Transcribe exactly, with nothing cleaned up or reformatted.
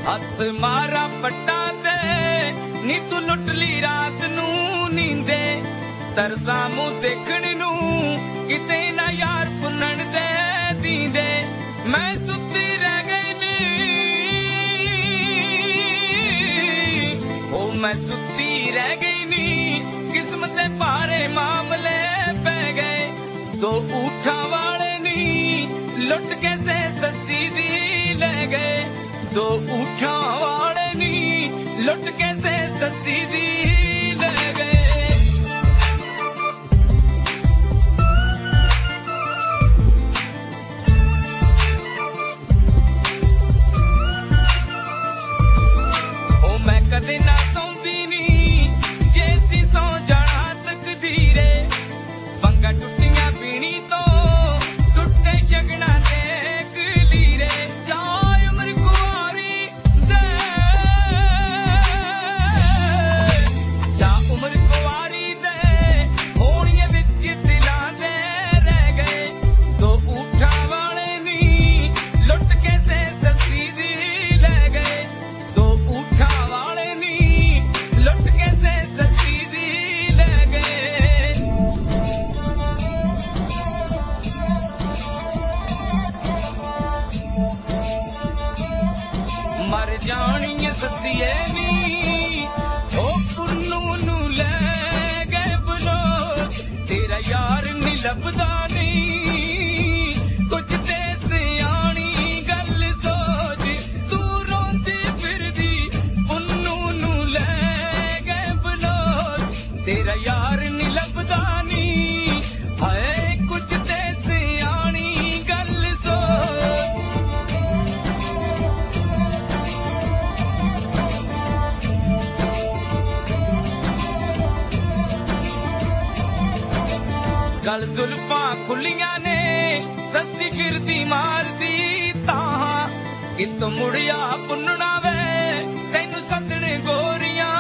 हथ मारा पट्टा दे नी तू लुट ली रात नू नींदे तरसा मुंह देखने नू किते ना यार पुनन दे दींदे मैं सुती रह गई नी ओ मैं सुती रह गई नी किस्मत दे भारे मामले पै गए दो ऊठा वाले नी लुट के से सस्सी दी ले गए दो ऊठा वाले नी लुट के से सस्सी दी ले गए ओ मैं कदे ना सौंदी नी जैसी सौ जाना तकदीरे पंगा टुटियां पीनी तो टुटे शगना देख लीरे चाय उम्र कुआरी दे चा उम्र कुआरी दे होनिए विच दिलां दे रह गए दो ऊठा वाले नी लुट के से सस्सी दी ले गए दो ऊठा वाले नी लुट के से सस्सी दी ले गए मर जानी सतिए नी ओ कुन्नू नू ले गए बुलो तेरा यार नी लभदा नी कुछ ते सियानी गल सोच तू रोंदी फिरदी पुन्नू नू ले गए बुलो तेरा यार नी लभदा नी हाय कुछ ते सियानी गल सोच गल जुल्फा खुलियां ने सच्ची फिरदी मारदी तां कितों मुड़िया पुन्नना वे तैनू सदने गोरियां